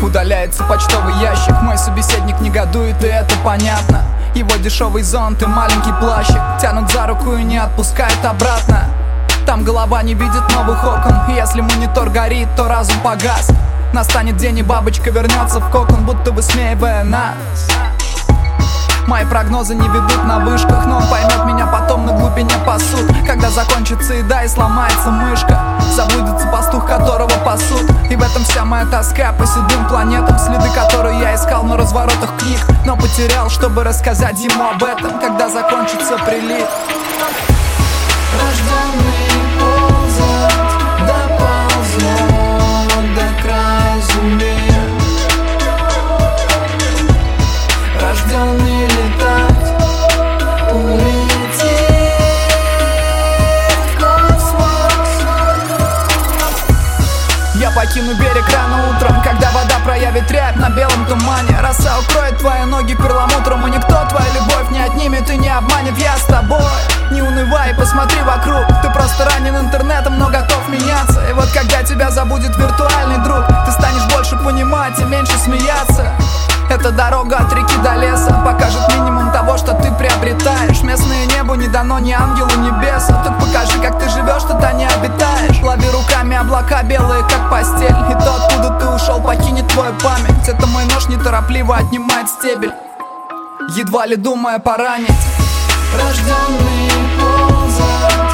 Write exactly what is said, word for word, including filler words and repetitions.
Удаляется почтовый ящик, мой собеседник негодует, и это понятно. Его дешевый зонт и маленький плащик тянут за руку и не отпускают обратно. Там голова не видит новых окон, и если монитор горит, то разум погас. Настанет день, и бабочка вернется в кокон, будто высмеивая нас. Мои прогнозы не ведут на вышках, но он поймет меня потом на глубине посуд. Когда закончится еда и сломается мышка, забудется пастух, которого пасут. И в этом вся моя тоска по седым планетам, следы, которые я искал на разворотах книг, но потерял, чтобы рассказать ему об этом, когда закончится прилив. Рожденный ползать, доползет до края земли. Рожденный летать, улететь в космос. Я покину берег рано утром, когда вода проявит рябь на белом тумане. Роса укроет твои ноги перламутром, и никто твою любовь не отнимет и не обманет. Я с тобой, не унывай, посмотри вокруг. Ты просто ранен интернетом, но готов меняться. И вот когда тебя забудет виртуальный друг, ты станешь больше понимать и меньше смеяться. Эта дорога от реки до леса покажет минимум того, что ты приобретаешь. Местное небо не дано ни ангелу, ни бесу. Так покажи, как ты живешь, что ты не обитаешь. Лови руками облака белые, как постель, и то, откуда ты ушел, покинет твою память. Это мой нож неторопливо отнимает стебель, едва ли думая поранить. Рожденный ползать,